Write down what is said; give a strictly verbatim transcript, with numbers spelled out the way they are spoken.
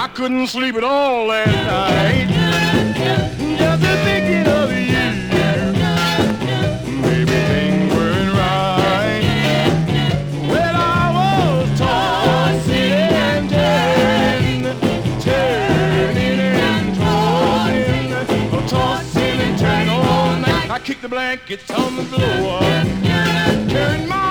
I couldn't sleep at all last night. Just thinking of you. Maybe things weren't right. Well, I was tossing and turning, turning and tossing, tossing and turning all night. I kicked the blankets on the floor, turned my